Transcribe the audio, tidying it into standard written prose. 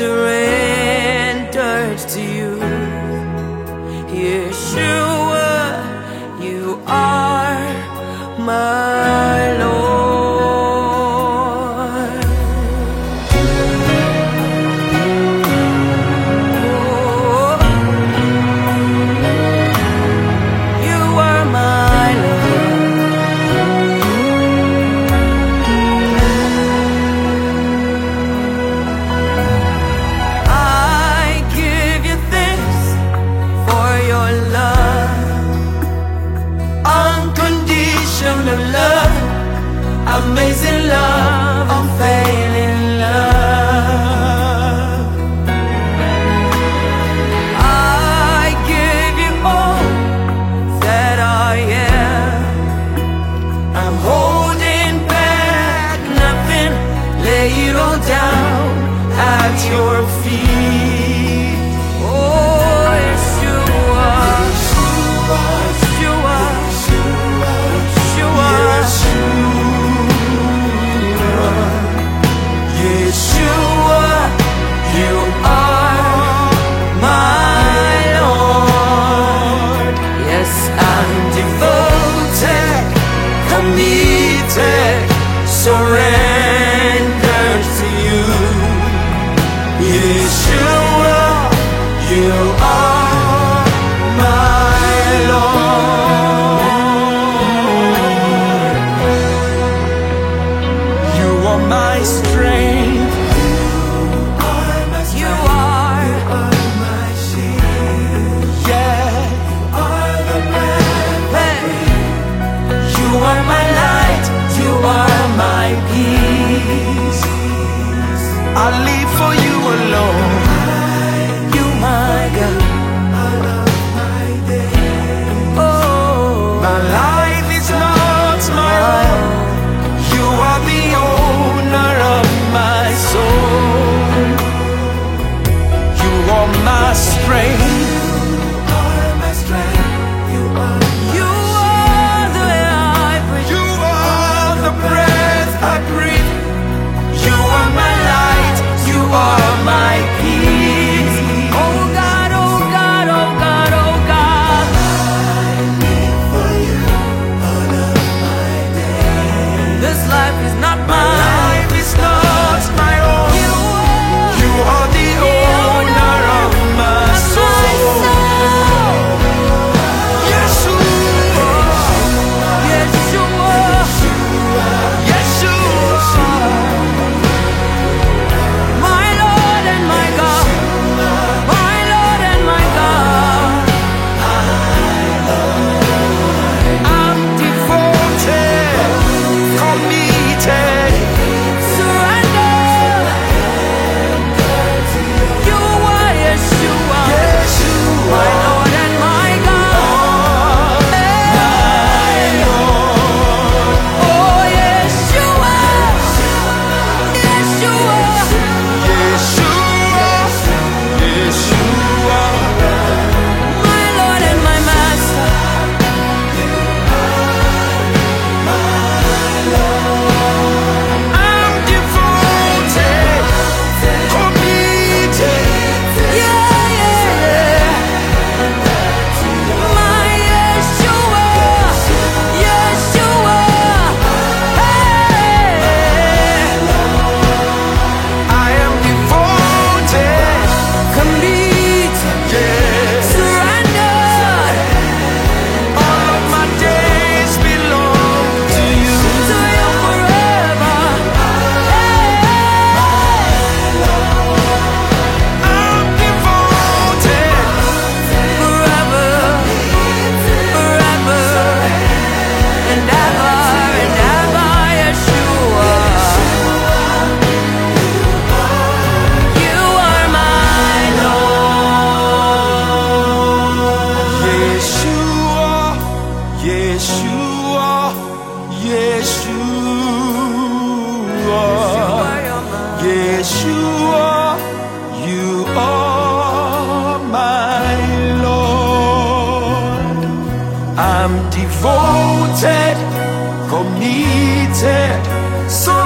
surrendered to you. Yeshua, you are my Lord. Love, amazing love, unfailing love. I give you all that I am. I'm holding back nothing. Lay it all down at your feet. Oh, Yeshua, Yeshua, Yeshua. Yeshua, you are my Lord. Yes, I'm devoted, committed, surrendered to you. Yeshua, you are my Lord. You are my strength. I live for you alone. You my God. Oh, my life is not my own. You are the owner of my soul. You are my strength. You are the air I breathe. You are the breath I breathe. You are my light, you are my peace. Oh God, oh God, oh God, oh God. I live for you all of my days. This life is not mine. My life is not my own. You are the owner of my soul. Yeshua, Yeshua, Yeshua. My Lord and my God, my Lord and my God. I'm devoted, committed, surrendered. You are Yeshua, my Lord and my God. Oh Yeshua, Yeshua. Yeshua, my Lord and my Master. I'm devoted, committed. Yeah, yeah. My Yeshua, Yeshua. Hey. I am devoted, committed, surrendered. All of my days belong to you. To you forever. I'm devoted, forever, forever, and ever, Yeshua. You are my Lord. Yeshua, Yeshua, Yeshua, Yeshua, you are my Lord. I'm devoted, committed, so